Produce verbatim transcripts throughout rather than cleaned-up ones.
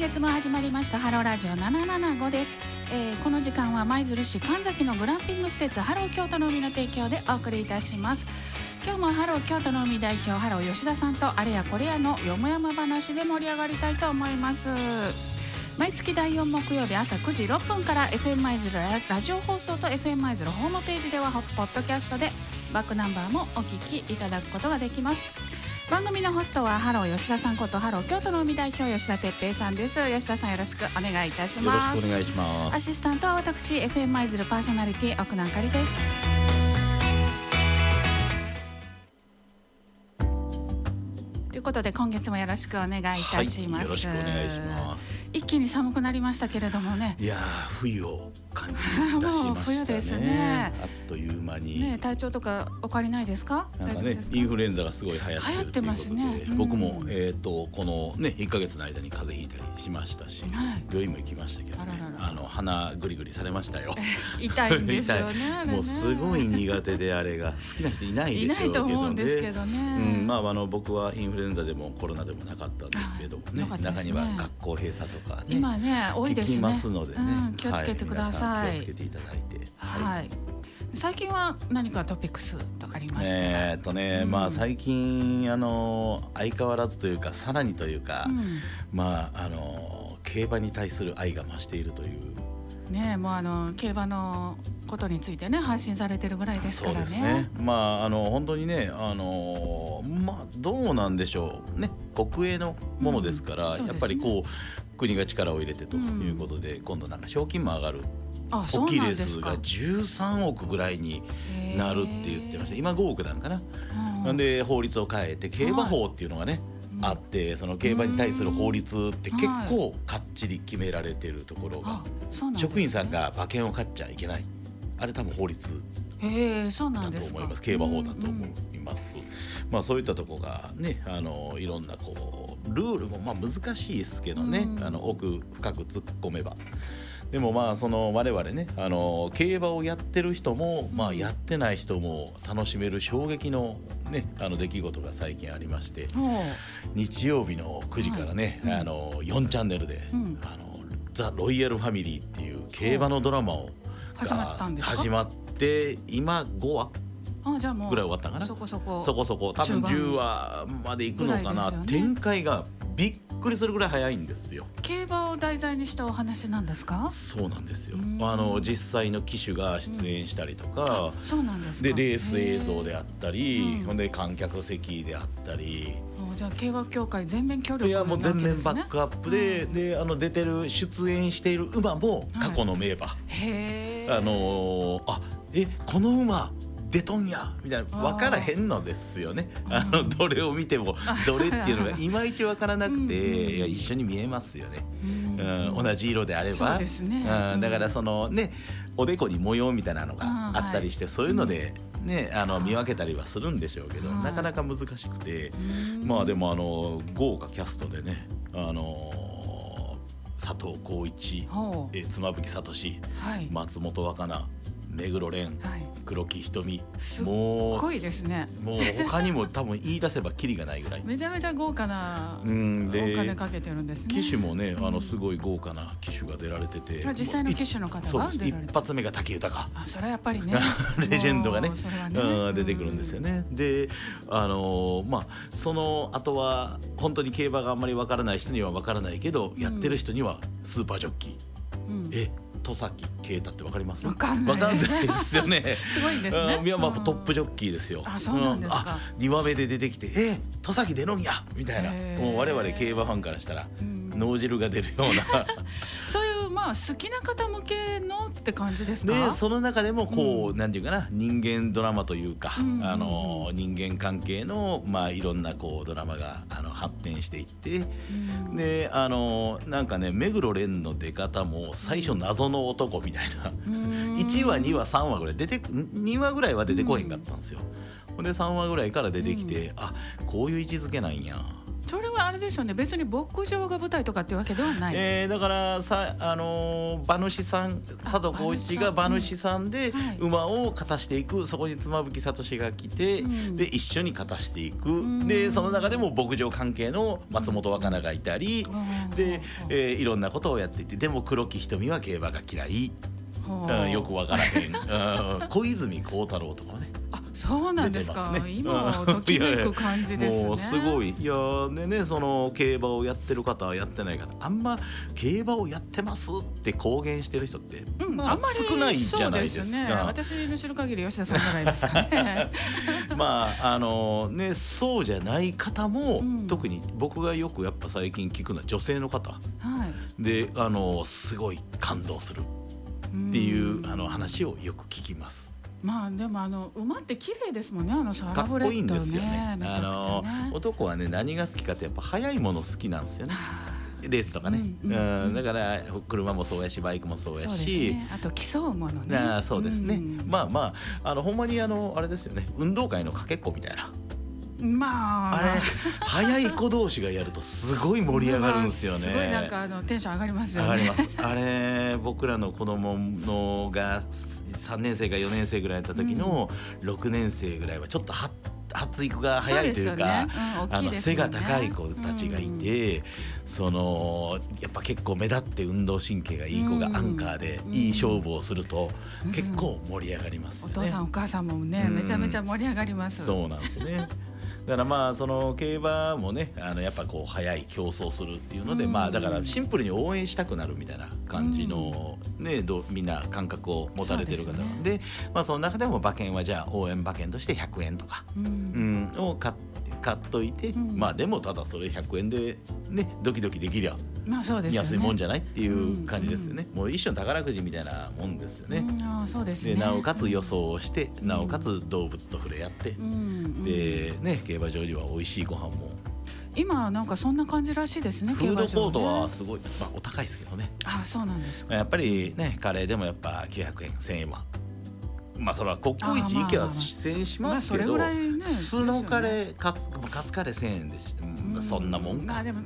月も始まりましたハローラジオななななごです、えー、この時間は舞鶴市神崎のグランピング施設ハロー京都の海の提供でお送りいたします。今日もハロー京都の海代表ハロー吉田さんとあれやこれやのよもやま話で盛り上がりたいと思います。毎月だいよん木曜日朝くじろっぷんから エフエム 舞鶴ラジオ放送と エフエム 舞鶴ホームページではポッドキャストでバックナンバーもお聞きいただくことができます。番組のホストはハロー吉田さんことハロー京都の海代表吉田哲平さんです。吉田さんよろしくお願いいたします。 よろしくお願いします。 アシスタントは私 エフエム 舞鶴パーソナリティ奥南かりです。ということで今月もよろしくお願いいたします。 はい、よろしくお願いします。 一気に寒くなりましたけれどもね。 いやー冬を感じ出しましたね。 もう冬ですね。 あっという間に、 ね、体調とかお変わりないですか？ なんかね、インフルエンザがすごい流行ってるということで、 ますね、うん、 僕も、えー、とこの、ね、いっかげつの間に風邪ひいたりしましたし、はい、病院も行きましたけどね、あららら、あの鼻グリグリされましたよ。 痛いんですよね。あれね、 もうすごい苦手で、あれが好きな人いないでしょうけどね。いないと思うんですけどね、うん、まあ、あの僕はインフルエンザでもコロナでもなかったんですけどね、ね、中には学校閉鎖とかね、 今ね多いですね。 聞きますのでね、 うん、気をつけてください。 はい、気をつけていただいて、 はいはい、最近は何かトピックスとかありましたか？ えーっとね、うん、まあ最近あの相変わらずというかさらにというか、うん、まああの競馬に対する愛が増しているというね、もうあの競馬のことについてね発信されてるぐらいですからね。 そうですね。まああの本当にね、あのまあどうなんでしょうね、国営のものですから、うん、やっぱりこう国が力を入れてということで、うん、今度なんか賞金も上がる。大きいレースがじゅうさんおくぐらいになるって言ってました。今ごおくなんかな、うん、なんで法律を変えて競馬法っていうのがね、はい、あって、その競馬に対する法律って結構かっちり決められてるところが、はい、職員さんが馬券を買っちゃいけない、あれ多分法律だと思います。競馬法だと思います。まあそういったところがね、あのいろんなこうルールもまあ難しいですけどね、あの奥深く突っ込めば。でもまあその我々ね、あの競馬をやってる人も、まあ、やってない人も楽しめる衝撃の、ね、あの出来事が最近ありまして、日曜日のくじからね、はい、あのよんチャンネルで、うん、あのザ・ロイヤルファミリーっていう競馬のドラマを始まったんですか？ 始まって今ごわあ、じゃあもうぐらい終わったかな。 そこそこそこそこ多分じゅうわまでいくのかな、ね、展開がびっくりするぐらい早いんですよ。 競馬を題材にしたお話なんですか？ そうなんですよ。あの実際の騎手が出演したりとか、 うん、そうなんですか。 でレース映像であったり、ほんで観客席であったり、 じゃあ競馬協会全面協力なわけですね。 いやもう全面バックアップで、うん、であの出てる出演している馬も過去の名馬、はい、へー、あのー、あえこの馬出とんやみたいな分からへんのですよね。あのどれを見てもどれっていうのがいまいち分からなくて、うん、いや一緒に見えますよね、うんうん、同じ色であれば。そうですね、うん、だからそのねおでこに模様みたいなのがあったりして、はい、そういうので、ね、あの見分けたりはするんでしょうけど、なかなか難しくて、まあでもあの豪華キャストでね、あの佐藤浩市、え妻夫木聡、はい、松本若菜、目黒蓮、はい、黒木瞳、 すっごいですね。 もう他にも多分言い出せばキリがないぐらいめちゃめちゃ豪華な、うん、でお金かけてるんですね。 騎手もね、あのすごい豪華な騎手が出られてて、 うん、実際の騎手の方が出られてて、 一発目が武豊、 あそれはやっぱりねレジェンドが ね, ね、 うん、出てくるんですよね。であのー、まあその後は本当に競馬があんまりわからない人にはわからないけど、うん、やってる人にはスーパージョッキー、うん、え戸崎啓太ってわかります？ わかんないですよね。 すごいんですね。 いやまあトップジョッキーですよ。 あ、そうなんですか。 にわめで出てきて、え戸崎出るんやみたいな、もう我々競馬ファンからしたら、うん、脳汁が出るようなそういうまあ好きな方向けのって感じですか？ でその中でもこう、うん、なんていうかな、人間ドラマというか、うん、あの人間関係のまあいろんなこうドラマがあの発展していって、うん、であのなんかね、目黒蓮の出方も最初謎の男みたいな、うん、いちわにわさんわぐらい出てにわぐらいは出てこへんかったんですよ、うん、でさんわぐらいから出てきて、うん、あこういう位置づけなんやそれはあれですよね、別に牧場が舞台とかっていうわけではない、 えー、だからさ、あのー、馬主さん佐藤浩市が馬主さんで馬を勝たしていく、そこに妻夫木聡が来て、うん、で一緒に勝たしていく、うん、でその中でも牧場関係の松本若菜がいたり、うん、で、えー、いろんなことをやっていて、でも黒木瞳は競馬が嫌い、うん、よくわからへん、うん、小泉孝太郎とかね、 あ、そうなんですか、ね、今ときめく感じですね。いやいやもうすごい、いやでね、その競馬をやってる方やってない方、あんま競馬をやってますって公言してる人って、うん、まあ、あんまり少ないじゃないですか。そうですね、 私の知る限り吉田さんぐらいですかねまああのね、そうじゃない方も、うん、特に僕がよくやっぱ最近聞くのは女性の方、はい、であのすごい感動するっていうあの話をよく聞きます。 まあでもあの馬って綺麗ですもんね、あのサラブレッドね、かっこいいんですよね。めちゃくちゃね、 あの男はね、何が好きかってやっぱ速いもの好きなんですよね。レースとかね、うんうんうん、だから車もそうやしバイクもそうやし、そうですね、 あと競うものね。 あ、そうですね、うん、まあまああのほんまにあのあれですよね、運動会のかけっこみたいな。 まあ、 あれ速い子同士がやるとすごい盛り上がるんですよね。 すごいなんかあのテンション上がりますよね。 上がります。あれ僕らの子供のがさんねん生かよねん生ぐらいだった時のろくねん生ぐらいはちょっとは発育が早いというか、ね、うん、あの背が高い子たちがいて、うん、そのやっぱ結構目立って運動神経がいい子がアンカーでいい勝負をすると結構盛り上がりますよね。 お父さんお母さんもね、うん、めちゃめちゃ盛り上がります。 そうなんですね。だからまあその競馬もね、あのやっぱこう速い競争するっていうので、うん、まあだからシンプルに応援したくなるみたいな感じのね、どみんな感覚を持たれてる方なんで、まあその中でも馬券はじゃあ応援馬券としてひゃくえんとか、うんうん、を買って買っといて、うん、まあでもただそれひゃくえんでねドキドキできりゃ、 まあそうですよね、 安いもんじゃないっていう感じですよね、うんうん、もう一種の宝くじみたいなもんですよね、 うん、あ、そうですね、 でなおかつ予想をして、なおかつ動物と触れ合って、うん、でね、競馬場には美味しいご飯も今なんかそんな感じらしいですね。 フードコートはすごい、まあ、お高いですけどね。 あ、そうなんですか。 やっぱりね、カレーでもやっぱきゅうひゃくえんせんえんはまあそれは国宝一行けは出演しますけど、素のカレーカツカツカレーせんえんです、うん、そんなもんか。 まあでも、うん、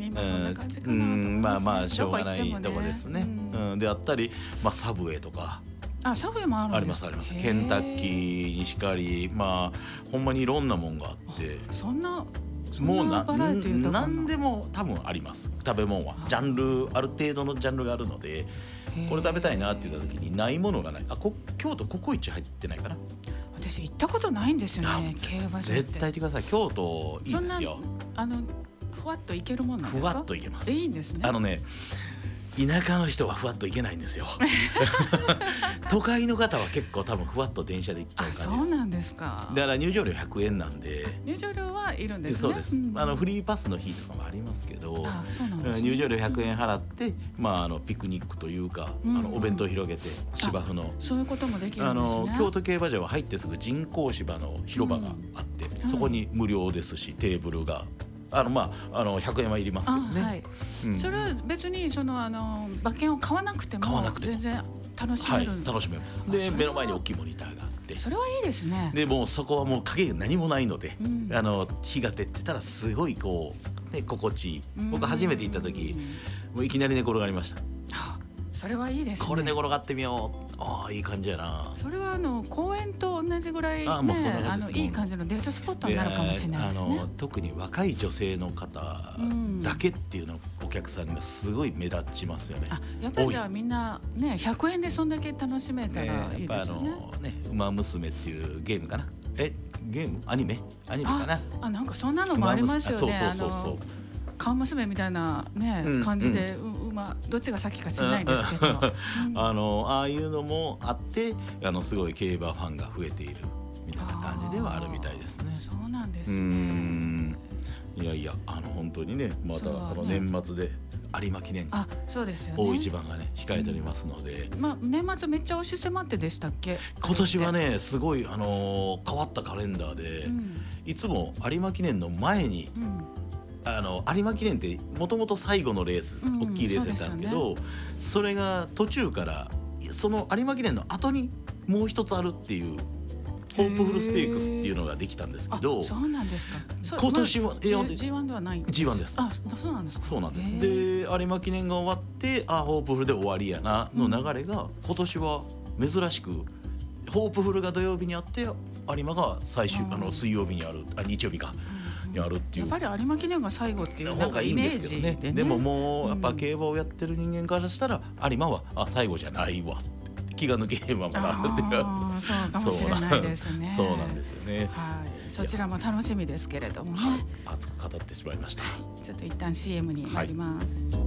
今そんな感じかなと思いますね、 うん、まあまあしょうがないとこですね、うんうん、であったり、まあ、サブウェイとか、 あ、サブウェイもあるんですか。 ありますあります。ケンタッキーにしかり、まあほんまにいろんなもんがあって、 そんなもうな何でも多分あります。食べ物はジャンル、ある程度のジャンルがあるので、これ食べたいなって言った時にないものがない。あ、こ京都ココイチ入ってないかな。 私行ったことないんですよね、競馬場って。 絶対行ってください。京都いいですよ。 あのふわっと行けるもんなんですか。 ふわっと行けます。 いいんですね。 あのね、田舎の人はふわっと行けないんですよ都会の方は結構多分ふわっと電車で行っちゃう感じです。 そうなんですか。 だから入場料ひゃくえんなんで。 入場料はいるんですね。 そうです、うん、あのフリーパスの日とかもありますけど、あ、そうなんですね、入場料ひゃくえん払って、まあ、あのピクニックというか、うん、あのお弁当を広げて芝生の、 そういうこともできるんですね。 あの京都競馬場は入ってすぐ人工芝の広場があって、うん、そこに無料ですし、テーブルがあのまああのひゃくえんはいりますけどね。はい、 うん、それは別にそのあの馬券を買わなくても全然楽しめる、はい、 楽しめます。で目の前に大きいモニターがあって、 それはいいですね。 でもうそこはもう影が何もないので、うん、あの日が照ってたらすごいこう、ね、心地いい。僕初めて行った時もういきなり寝転がりました。 はあ、それはいいですね。 これ寝転がってみよう。ああ、いい感じやな。 それはあの公園と同じぐらい、ね、ああのいい感じのデートスポットになるかもしれないですね。 あの特に若い女性の方だけっていうの、お客さんがすごい目立ちますよね。 あ、やっぱりじゃあみんなね、ひゃくえんでそんだけ楽しめたらいいですよね。やっぱあのね、馬娘っていうゲームかな。え、ゲーム？アニメ？アニメかな。 あ、あ、なんかそんなのもありますよね。そうそうそうそう。顔娘みたいなね、うん、感じで、うん、馬どっちが先か知らないですけど、 うん、あのああいうのもあって、あのすごい競馬ファンが増えているみたいな感じではあるみたいですね。 そうなんですね。うん、 いやいや、あの本当にね、またあの年末で有馬記念、 あ、そうですよね、 大一番がね控えておりますので、 うん、まあ、年末めっちゃ押し迫ってでしたっけ。 今年はねすごい、あのー、変わったカレンダーで、うん、いつも有馬記念の前に、うん、あの有馬記念ってもともと最後のレース、うん、大きいレースだったんですけど、 そ, ね、それが途中からその有馬記念の後にもう一つあるっていうホープフルステークスっていうのができたんですけど、 そうなんですか。 今年は、 まあ、ジーワン ではないんです。 ジーワン です。 あ、そうなんですか。 そうなんです。で有馬記念が終わってあホープフルで終わりやなの流れが、うん、今年は珍しくホープフルが土曜日にあって有馬が最終あの水曜日にあるあ日曜日か、うん、にあるっていう。 やっぱり有馬記念が最後っていうなんかイメージでね。 でももうやっぱ競馬をやってる人間からしたら有馬はあ最後じゃないわ気が抜けへんままだってそうかもしれないですね。 そうなんですよね。 はい、そちらも楽しみですけれどもね、はい、 熱く語ってしまいました。 ちょっと一旦 シーエム になります、はい、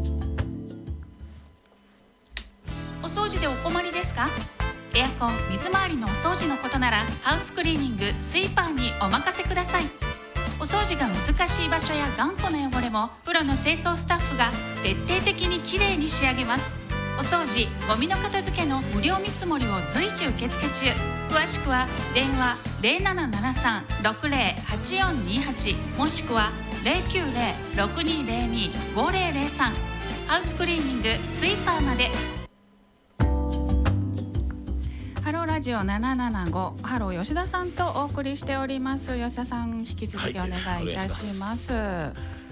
お掃除でお困りですか？エアコン、水回りのお掃除のことならハウスクリーニング、スイーパーにお任せください。お掃除が難しい場所や頑固な汚れもプロの清掃スタッフが徹底的にきれいに仕上げます。お掃除、ゴミの片付けの無料見積もりを随時受付中。詳しくは電話 ゼロななななさん ろくゼロ はちよんにはち もしくは ゼロきゅうゼロ ろくにゼロに ごゼロゼロさん ハウスクリーニング、スイーパーまで。ハローラジオななななご、ハロー吉田さんとお送りしております。吉田さん、引き続きお願いいたします。はい、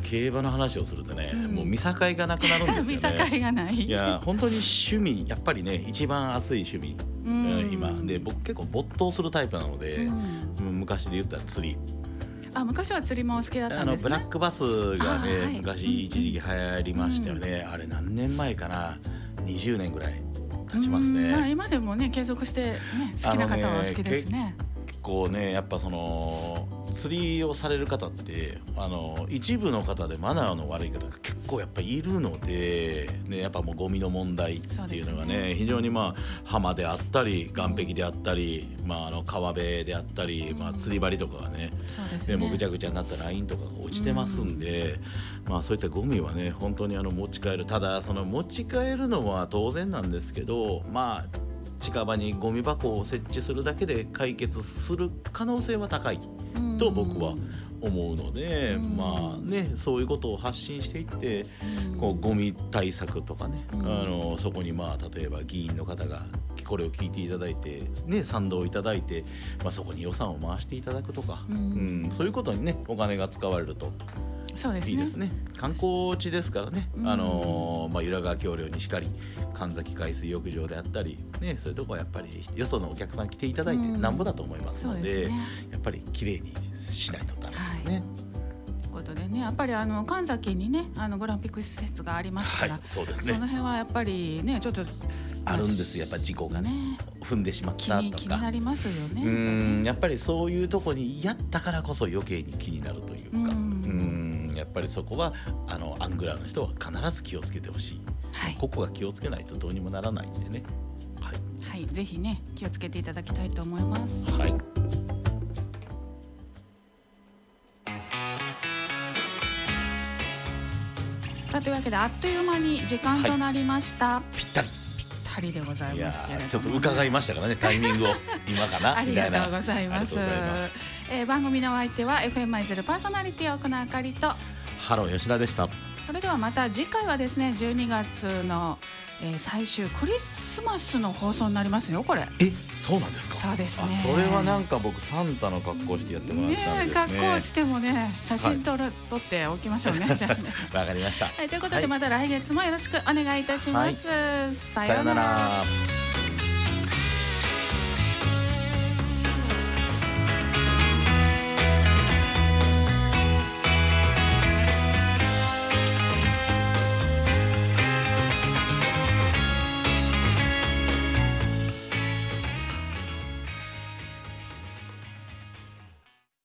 競馬の話をするとね、うん、もう見境がなくなるんですよね。 見境がない。 いや本当に趣味やっぱりね一番熱い趣味、うん、今で僕結構没頭するタイプなので、うん、昔で言ったら釣り。 あ、昔は釣りも好きだったんですね。 あのブラックバスがね、はい、昔一時期流行りましたよね、うん、あれ何年前かな、にじゅうねんぐらい経ちますね。 まあ、今でもね継続して、ね、好きな方は好きですね。 結構ねやっぱその釣りをされる方ってあの一部の方でマナーの悪い方が結構やっぱりいるので、ね、やっぱもうゴミの問題っていうのが ね, ね非常にまあ浜であったり岸壁であったり、うんまあ、あの川辺であったり、うんまあ、釣り針とかが ね,、うん、でもぐちゃぐちゃになったラインとかが落ちてますんで、うんまあ、そういったゴミはね本当にあの持ち帰る。ただその持ち帰るのは当然なんですけど、まあ近場にゴミ箱を設置するだけで解決する可能性は高いと僕は思うので、まあねそういうことを発信していってこうゴミ対策とかね、あのそこにまあ例えば議員の方がこれを聞いていただいて、ね、賛同いただいて、まあ、そこに予算を回していただくとか、うんうん、そういうことにねお金が使われるとそうですね、 いいですね。観光地ですからね、あのーまあ、由良川橋梁にしかり神崎海水浴場であったり、ね、そういうとこはやっぱりよそのお客さん来ていただいてなんぼだと思いますの で, で、ね、やっぱりきれいにしないとダメですね。はいということでね、やっぱりあの神崎にねあのグランピック施設がありますから、はい、 そうですね、 その辺はやっぱりねちょっとあるんですよ。やっぱ事故が ね, ね踏んでしまったとか 気に, 気になりますよね。うんやっぱりそういうとこにやったからこそ余計に気になるというか、うんうんやっぱりそこはあのアングラーの人は必ず気をつけてほしい、はい、ここが気をつけないとどうにもならないんでね、はい、 はい、ぜひね気をつけていただきたいと思います。 はい。 さあというわけであっという間に時間となりました。 はい、ぴったりぴったりでございますけれども、ね、 ちょっと伺いましたからねタイミングを今かなありがとうございます。えー、番組のお相手は エフエム 舞鶴パーソナリティ奥野あかりとハロー吉田でした。 それではまた次回はですねじゅうにがつの、えー、最終クリスマスの放送になりますよ。これえそうなんですか。 そうですね。 あそれはなんか僕サンタの格好してやってもらったんですね。 格好してもね写真撮る、はい、撮っておきましょうね。じゃあねわかりました、 はい、ということで、はい、また来月もよろしくお願いいたします、はい、 さようなら。